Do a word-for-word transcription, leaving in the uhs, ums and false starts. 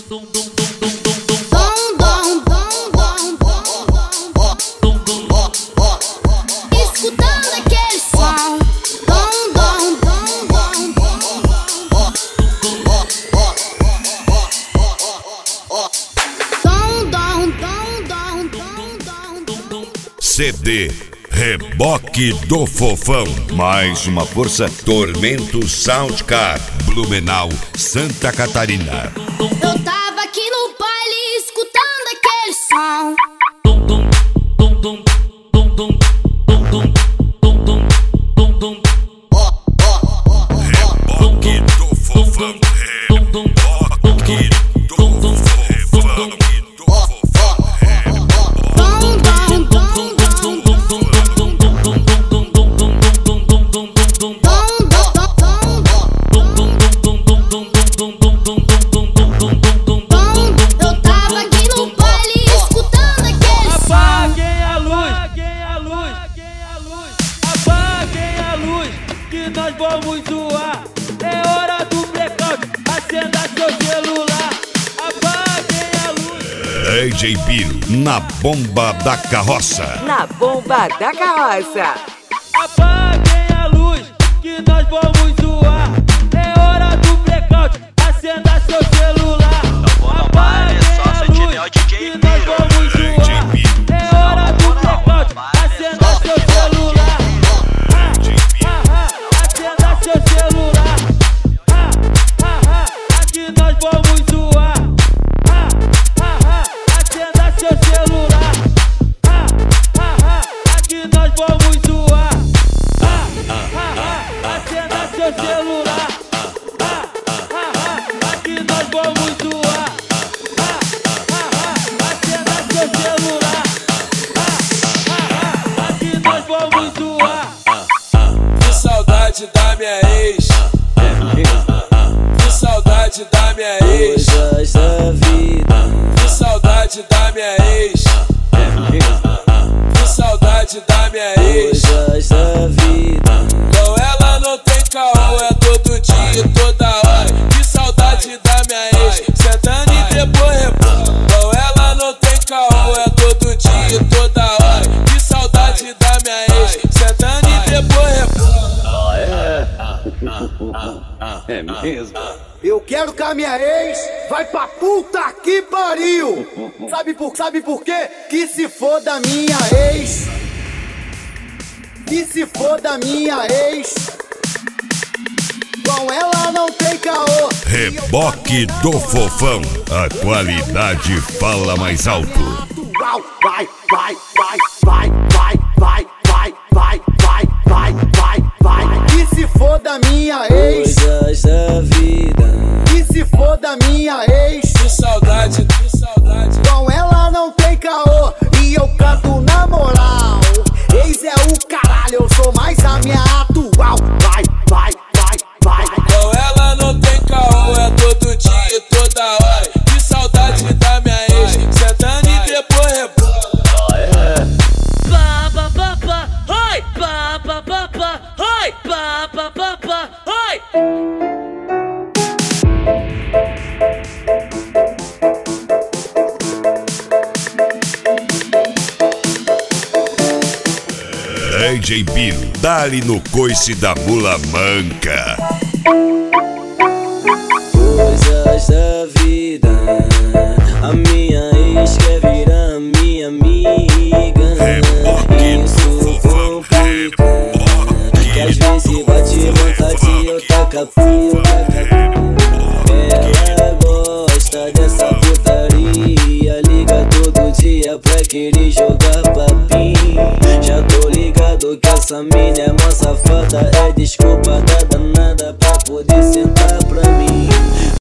Escutando aquele som. C D Reboque do Fofão. Mais uma força. Tormento Soundcar, Blumenau, Santa Catarina. Eu tava aqui no baile escutando aquele som. Reboque do Fofão. Reboque do Fofão. Nós vamos zoar, é hora do blackout, acenda seu celular, apaguem a luz. D J Bill, na bomba da carroça. Na bomba da carroça. Apaguem a luz, que nós vamos zoar, é hora do blackout, acenda seu celular. Apaguem a luz, que nós vamos zoar, é hora do blackout, acenda seu celular. Seu celular, ah, ah, ah, aqui nós vamos zoar, ah, ah, ah, acenda seu celular, ah, ah, ah, aqui nós vamos zoar, ah, ah, ah, acenda seu celular, ah, ah, ah, aqui nós vamos zoar, ah, ah, ah, acenda seu celular, ah, ah, ah, aqui nós vamos zoar. Que saudade da minha ex, que saudade da minha ex, que saudade da minha ex, que saudade da minha ex. Com ela não tem caô, é todo dia e toda hora. Que saudade da minha ex, sentando e depois rebola. Com ela não tem caô, é todo dia e toda hora. Que saudade da minha ex, sentando e depois rebola. É mesmo? Eu quero que a minha ex vai pra puta que pariu. Sabe por, sabe por quê? Que se for da minha ex. Que se for da minha ex. Com ela não tem caô. Reboque do Fofão. A qualidade fala mais alto. Vai, vai, vai, vai, vai, vai, vai, vai, vai, vai, vai, vai. Que se for da minha ex. Coisas da vida. Que se for da minha ex. Que saudade, que saudade. Com ela não tem caô. E eu canto na moral. Ex é o caralho, eu sou mais a minha atual. Vai, vai, vai, vai. Com ela não tem caô, é todo dia e toda hora. Que saudade da minha ex, sentando e depois rebola. Pa pa pa pa, oi, pa pa pa pa, oi, pa pa pa pa, oi. D J Bill, dá-lhe no coice da mula manca. Coisas da vida. A minha ex quer virar minha amiga. Reboque do Fofão. Que às vezes bate vontade e eu taca pica. Ela gosta dessa putaria. Liga todo dia pra querer jogar papinho. Já tô ligado que essa mina é mó safada. É desculpa da danada pra poder sentar